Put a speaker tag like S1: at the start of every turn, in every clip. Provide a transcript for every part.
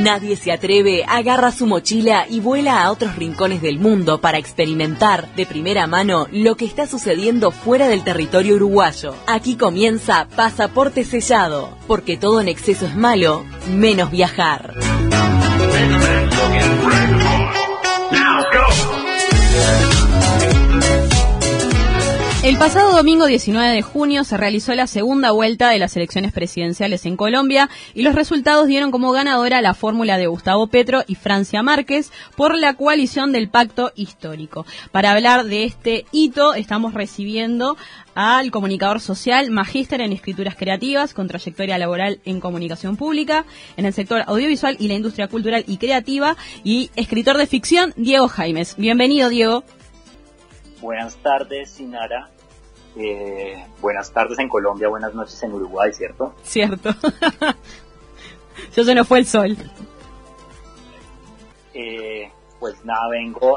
S1: Nadie se atreve, agarra su mochila y vuela a otros rincones del mundo para experimentar de primera mano lo que está sucediendo fuera del territorio uruguayo. Aquí comienza Pasaporte Sellado, porque todo en exceso es malo, menos viajar.
S2: El pasado domingo 19 de junio se realizó la segunda vuelta de las elecciones presidenciales en Colombia y los resultados dieron como ganadora la fórmula de Gustavo Petro y Francia Márquez por la coalición del Pacto Histórico. Para hablar de este hito estamos recibiendo al comunicador social, magíster en escrituras creativas, con trayectoria laboral en comunicación pública, en el sector audiovisual y la industria cultural y creativa, y escritor de ficción, Diego Jaimes. Bienvenido, Diego.
S3: Buenas tardes, Sinara. Buenas tardes en Colombia, buenas noches en Uruguay, ¿cierto?
S2: Cierto. Ya se nos fue el sol.
S3: Pues nada, vengo.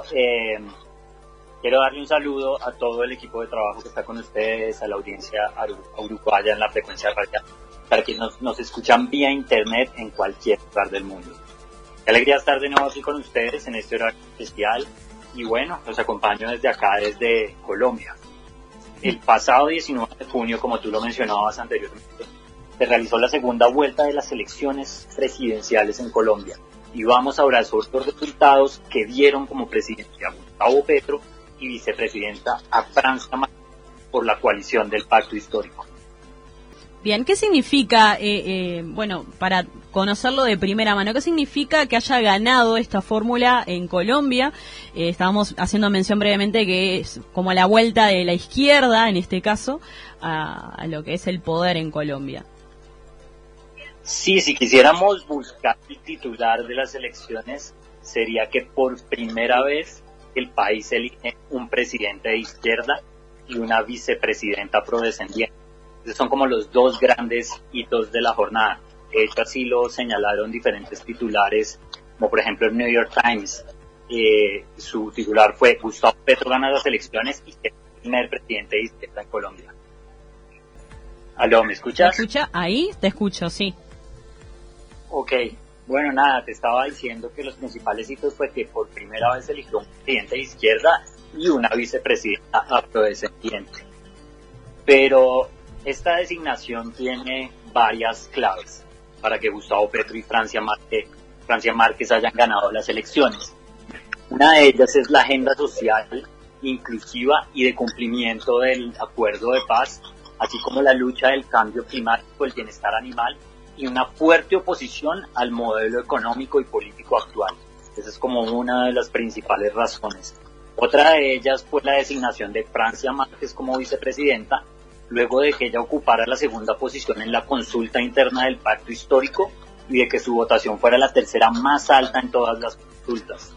S3: Quiero darle un saludo a todo el equipo de trabajo que está con ustedes, a la audiencia uruguaya en la frecuencia radial, para que nos escuchan vía internet en cualquier lugar del mundo. Qué alegría estar de nuevo aquí con ustedes en este horario especial. Y bueno, los acompaño desde acá, desde Colombia. El pasado 19 de junio, como tú lo mencionabas anteriormente, se realizó la segunda vuelta de las elecciones presidenciales en Colombia. Y vamos ahora sobre los resultados que dieron como presidente a Gustavo Petro y vicepresidenta a Francia Márquez por la coalición del Pacto Histórico.
S2: Bien, ¿qué significa, bueno, para conocerlo de primera mano, qué significa que haya ganado esta fórmula en Colombia? Estábamos haciendo mención brevemente que es como la vuelta de la izquierda, en este caso, a lo que es el poder en Colombia.
S3: Sí, si quisiéramos buscar el titular de las elecciones, sería que por primera vez el país elige un presidente de izquierda y una vicepresidenta prodescendiente. Son como los dos grandes hitos de la jornada. De hecho, así lo señalaron diferentes titulares, como por ejemplo el New York Times. Su titular fue: Gustavo Petro gana las elecciones y es el primer presidente de izquierda en Colombia. ¿Aló, me escuchas?
S2: ¿Me escucha? Ahí te escucho, sí.
S3: Ok, bueno, nada, te estaba diciendo que los principales hitos fue que por primera vez eligió un presidente de izquierda y una vicepresidenta afrodescendiente. Pero esta designación tiene varias claves para que Gustavo Petro y Francia Márquez hayan ganado las elecciones. Una de ellas es la agenda social inclusiva y de cumplimiento del acuerdo de paz, así como la lucha del cambio climático, el bienestar animal y una fuerte oposición al modelo económico y político actual. Esa es como una de las principales razones. Otra de ellas fue la designación de Francia Márquez como vicepresidenta, luego de que ella ocupara la segunda posición en la consulta interna del Pacto Histórico y de que su votación fuera la tercera más alta en todas las consultas.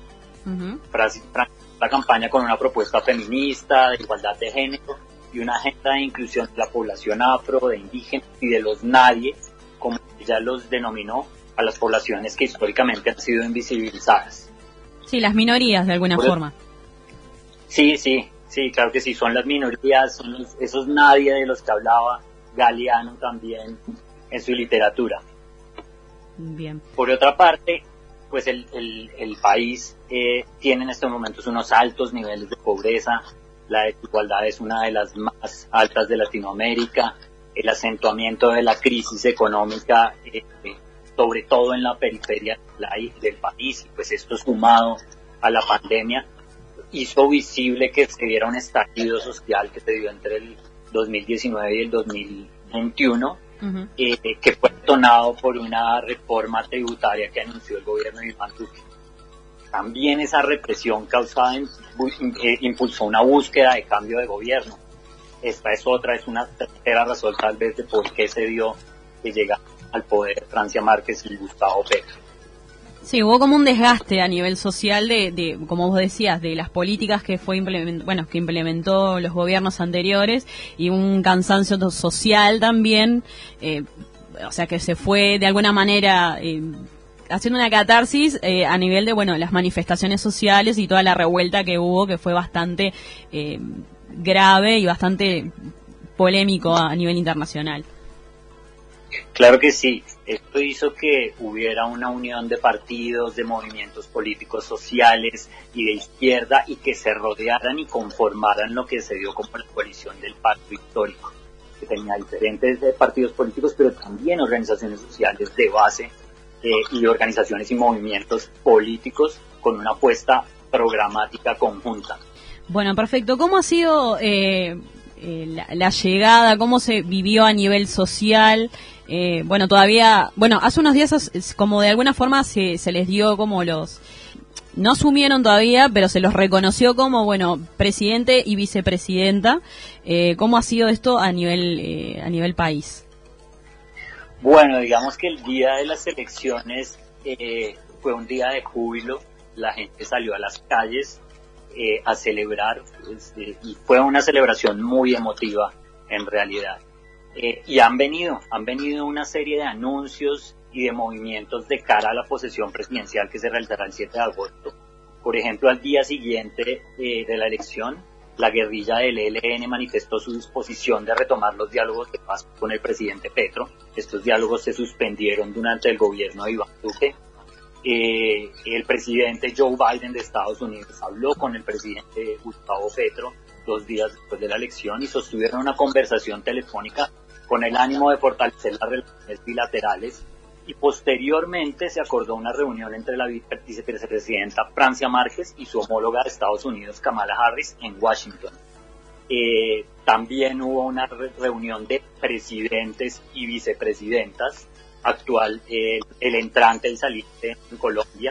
S3: La campaña con una propuesta feminista, de igualdad de género y una agenda de inclusión de la población afro, de indígenas y de los nadie, como ella los denominó, a las poblaciones que históricamente han sido invisibilizadas.
S2: Sí, las minorías de alguna forma.
S3: Sí, claro que sí, son las minorías, son esos nadie de los que hablaba Galeano también en su literatura.
S2: Bien.
S3: Por otra parte, pues el país tiene en estos momentos unos altos niveles de pobreza, la desigualdad es una de las más altas de Latinoamérica, el acentuamiento de la crisis económica, sobre todo en la periferia del país, y pues esto sumado a la pandemia, hizo visible que se diera un estallido social que se dio entre el 2019 y el 2021, que fue detonado por una reforma tributaria que anunció el gobierno de Iván Duque. También esa represión causada impulsó una búsqueda de cambio de gobierno. Esta es una tercera razón tal vez de por qué se dio que llega al poder Francia Márquez y Gustavo Petro.
S2: Sí, hubo como un desgaste a nivel social de como vos decías, de las políticas que que implementó los gobiernos anteriores, y un cansancio social también, o sea que se fue de alguna manera haciendo una catarsis a nivel de las manifestaciones sociales y toda la revuelta que hubo, que fue bastante grave y bastante polémico a nivel internacional.
S3: Claro que sí, esto hizo que hubiera una unión de partidos, de movimientos políticos sociales y de izquierda y que se rodearan y conformaran lo que se dio como la coalición del pacto histórico, que tenía diferentes partidos políticos, pero también organizaciones sociales de base y organizaciones y movimientos políticos con una apuesta programática conjunta.
S2: Bueno, perfecto. ¿Cómo ha sido la llegada? ¿Cómo se vivió a nivel social? Hace unos días como de alguna forma se les dio como no asumieron todavía, pero se los reconoció como, presidente y vicepresidenta. ¿Cómo ha sido esto a nivel país?
S3: Bueno, digamos que el día de las elecciones fue un día de júbilo, la gente salió a las calles a celebrar, y fue una celebración muy emotiva en realidad. Y han venido una serie de anuncios y de movimientos de cara a la posesión presidencial que se realizará el 7 de agosto. Por ejemplo, al día siguiente de la elección, la guerrilla del ELN manifestó su disposición de retomar los diálogos de paz con el presidente Petro. Estos diálogos se suspendieron durante el gobierno de Iván Duque. El presidente Joe Biden de Estados Unidos habló con el presidente Gustavo Petro 2 días después de la elección y sostuvieron una conversación telefónica con el ánimo de fortalecer las relaciones bilaterales, y posteriormente se acordó una reunión entre la vicepresidenta Francia Márquez y su homóloga de Estados Unidos, Kamala Harris, en Washington. También hubo una reunión de presidentes y vicepresidentas, actual, el entrante y saliente en Colombia.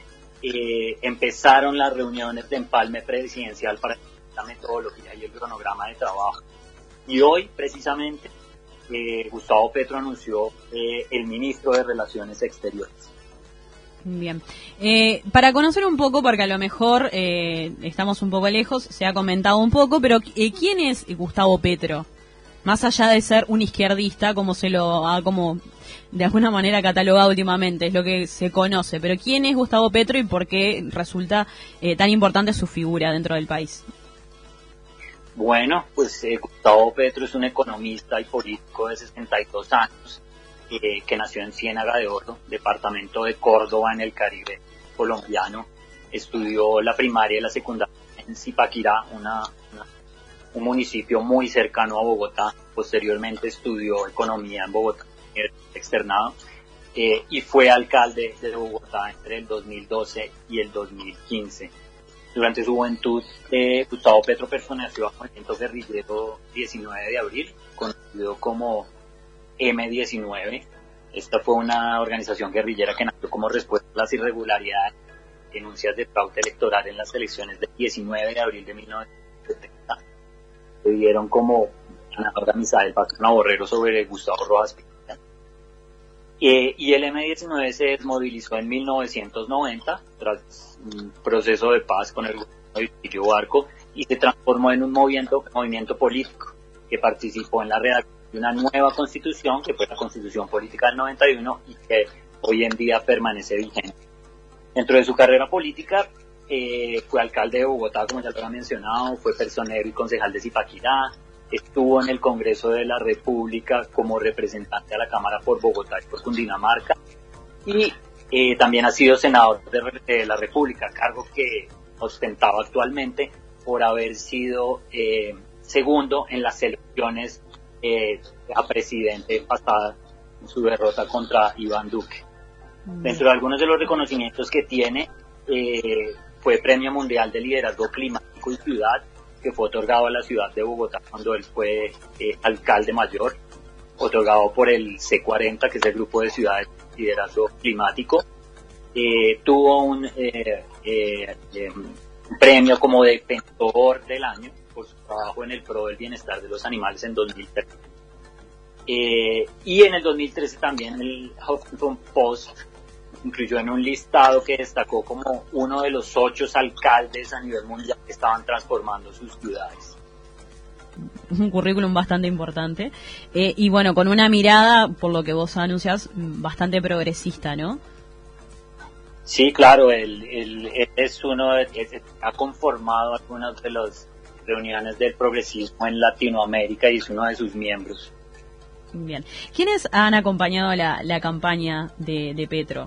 S3: Empezaron las reuniones de empalme presidencial para la metodología y el cronograma de trabajo. Y hoy, precisamente, Gustavo Petro anunció el ministro de Relaciones Exteriores.
S2: Bien. Para conocer un poco, porque a lo mejor estamos un poco lejos, se ha comentado un poco, pero ¿quién es Gustavo Petro? Más allá de ser un izquierdista, como se lo ha como de alguna manera catalogado últimamente, es lo que se conoce, pero ¿quién es Gustavo Petro y por qué resulta tan importante su figura dentro del país?
S3: Bueno, pues Gustavo Petro es un economista y político de 62 años que nació en Ciénaga de Oro, departamento de Córdoba, en el Caribe colombiano. Estudió la primaria y la secundaria en Zipaquirá, un municipio muy cercano a Bogotá. Posteriormente estudió economía en Bogotá, externado, y fue alcalde de Bogotá entre el 2012 y el 2015. Durante su juventud, Gustavo Petro perteneció al movimiento guerrillero 19 de abril, conocido como M19. Esta fue una organización guerrillera que nació como respuesta a las irregularidades, denuncias de fraude electoral en las elecciones del 19 de abril de 1970. Se dieron como ganadora Misael Pastrana Borrero sobre Gustavo Rojas Pinilla. Y el M19 se desmovilizó en 1990 tras un proceso de paz con el gobierno de Virgilio Barco y se transformó en un movimiento político que participó en la redacción de una nueva constitución, que fue la Constitución Política del 91 y que hoy en día permanece vigente. Dentro de su carrera política fue alcalde de Bogotá, como ya lo había mencionado, fue personero y concejal de Zipaquirá, estuvo en el Congreso de la República como representante a la Cámara por Bogotá y por Cundinamarca, y también ha sido senador de la República, cargo que ostentaba actualmente por haber sido segundo en las elecciones a presidente pasada, en su derrota contra Iván Duque. Dentro de algunos de los reconocimientos que tiene, fue Premio Mundial de Liderazgo Climático y Ciudad, que fue otorgado a la ciudad de Bogotá cuando él fue alcalde mayor, otorgado por el C40, que es el Grupo de Ciudades de Liderazgo Climático. Tuvo un premio como Defensor del Año por su trabajo en el pro del bienestar de los animales en 2013. Y en el 2013 también el Huffington Post incluyó en un listado que destacó como uno de los 8 alcaldes a nivel mundial que estaban transformando sus ciudades.
S2: Un currículum bastante importante. Y bueno, con una mirada, por lo que vos anunciás, bastante progresista, ¿no?
S3: Sí, claro, él es ha conformado algunas de las reuniones del progresismo en Latinoamérica y es uno de sus miembros.
S2: Bien. ¿Quiénes han acompañado la campaña de Petro?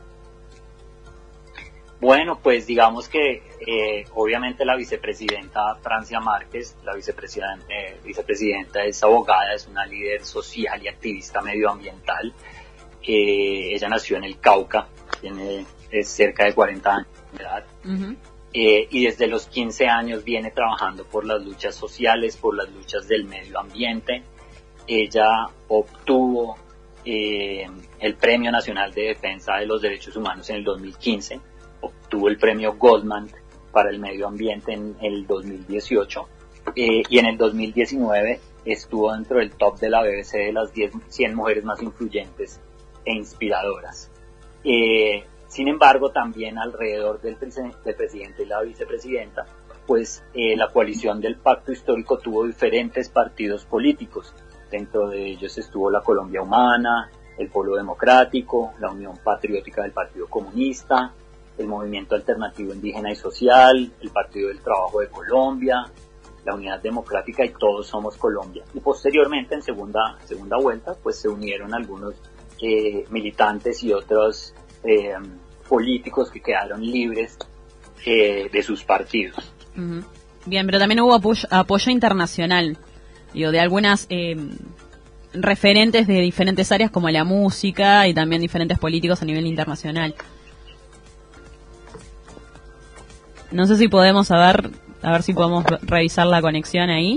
S3: Bueno, pues digamos que obviamente la vicepresidenta Francia Márquez, la vicepresidenta es abogada, es una líder social y activista medioambiental. Ella nació en el Cauca, es cerca de 40 años de edad. Uh-huh. Y desde los 15 años viene trabajando por las luchas sociales, por las luchas del medio ambiente. Ella obtuvo el Premio Nacional de Defensa de los Derechos Humanos en el 2015, obtuvo el Premio Goldman para el Medio Ambiente en el 2018 y en el 2019 estuvo dentro del top de la BBC de las 100 mujeres más influyentes e inspiradoras. Sin embargo, también alrededor del presidente y la vicepresidenta, pues la coalición del Pacto Histórico tuvo diferentes partidos políticos. Dentro de ellos estuvo la Colombia Humana, el Polo Democrático, la Unión Patriótica del Partido Comunista, el Movimiento Alternativo Indígena y Social, el Partido del Trabajo de Colombia, la Unidad Democrática y Todos Somos Colombia. Y posteriormente, en segunda vuelta, pues se unieron algunos militantes y otros políticos que quedaron libres de sus partidos.
S2: Uh-huh. Bien, pero también hubo apoyo internacional, de algunas referentes de diferentes áreas como la música y también diferentes políticos a nivel internacional. No sé si podemos a ver si podemos revisar la conexión ahí.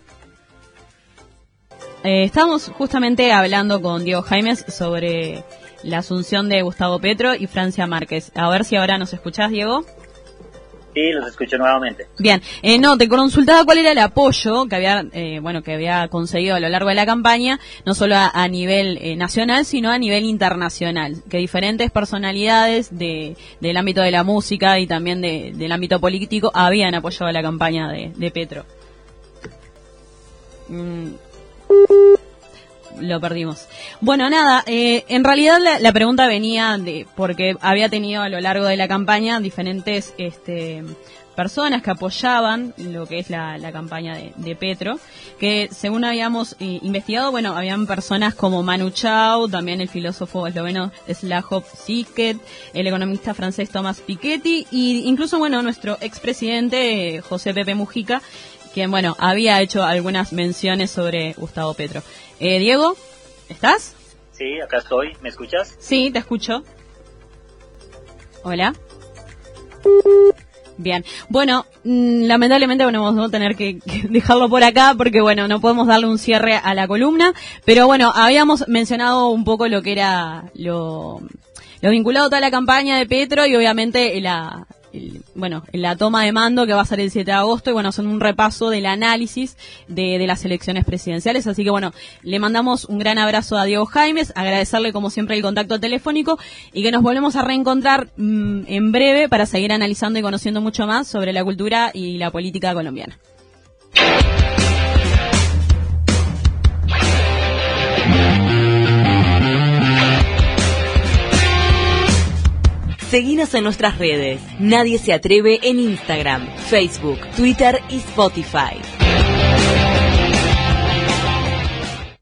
S2: Estábamos justamente hablando con Diego Jaimes sobre la asunción de Gustavo Petro y Francia Márquez. A ver si ahora nos escuchás, Diego.
S3: Sí, los escucho nuevamente.
S2: Bien, no, te consultaba cuál era el apoyo que había conseguido a lo largo de la campaña, no solo a nivel nacional, sino a nivel internacional, que diferentes personalidades del ámbito de la música y también del ámbito político habían apoyado la campaña de Petro. Lo perdimos. Bueno, nada, en realidad la pregunta venía porque había tenido a lo largo de la campaña diferentes personas que apoyaban lo que es la campaña de Petro, que según habíamos investigado, bueno, habían personas como Manu Chao, también el filósofo esloveno Slavoj Žižek, el economista francés Thomas Piketty, y incluso, bueno, nuestro expresidente José Pepe Mujica, quien, bueno, había hecho algunas menciones sobre Gustavo Petro. Diego, ¿estás?
S3: Sí, acá estoy. ¿Me escuchas?
S2: Sí, te escucho. Hola. Bien. Bueno, lamentablemente vamos a tener que dejarlo por acá porque, bueno, no podemos darle un cierre a la columna. Pero, bueno, habíamos mencionado un poco lo que era lo vinculado a toda la campaña de Petro y, obviamente, la toma de mando que va a ser el 7 de agosto y bueno, son un repaso del análisis de las elecciones presidenciales, así que bueno, le mandamos un gran abrazo a Diego Jaimes, agradecerle como siempre el contacto telefónico y que nos volvemos a reencontrar en breve para seguir analizando y conociendo mucho más sobre la cultura y la política colombiana.
S1: Seguinos en nuestras redes. Nadie se atreve en Instagram, Facebook, Twitter y Spotify.